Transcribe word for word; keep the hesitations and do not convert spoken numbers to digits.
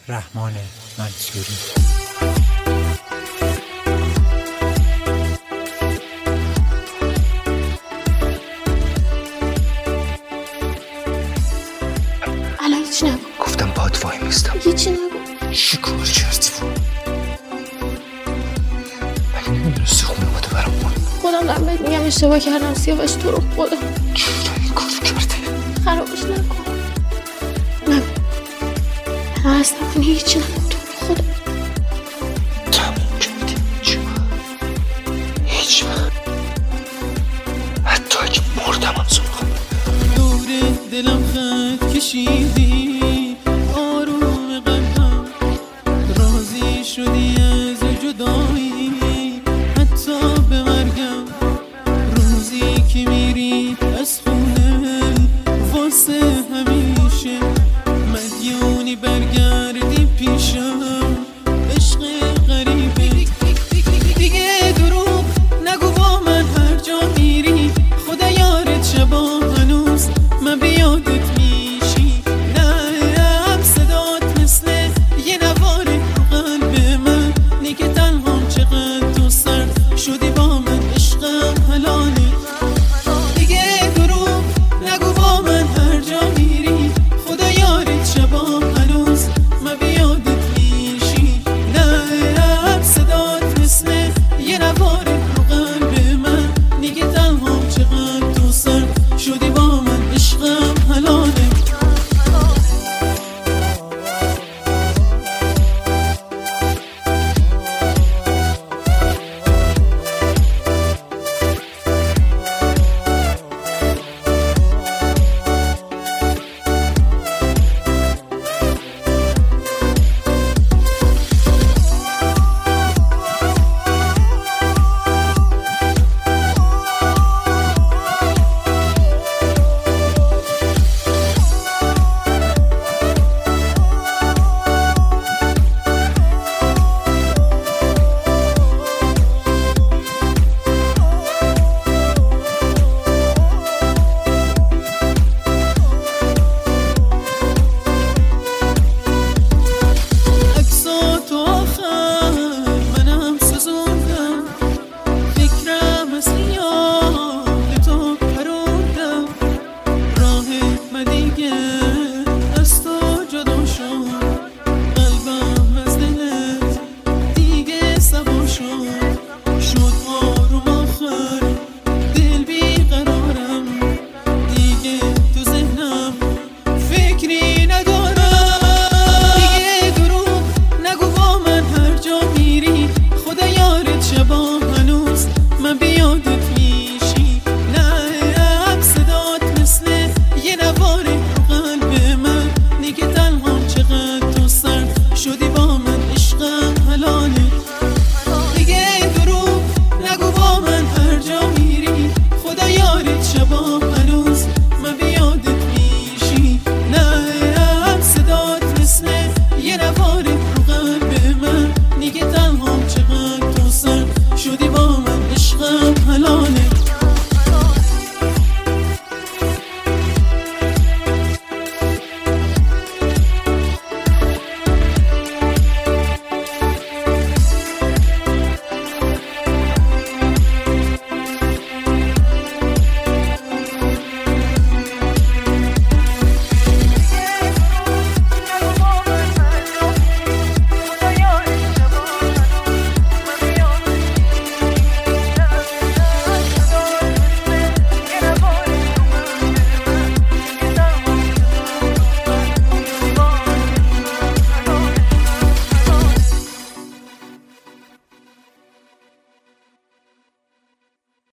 رحمان منصوری. الان هیچ نگو. گفتم باهات وای میستم. هیچی نگو. چی کار کردی؟ مگه نمیدونستی خونه بوده برام کن؟ خودم دارم بهت میگم اشتباه کردم سیاوش، تو رو خدا چرا این کارو کردی؟ خرابش نکن. نگو. نه اصلا کنی هیچی نگو، تو رو خدا. تموم کردی. هیچ وقت هیچ وقت حتی اگه مردم هم سراغم دور دلم خط کشیدی، آروم قلبم راضی شدی از جدایی، حتی به مرگم روزی که میری از خونه واسه همیشه مدیونی برگردی پیشم.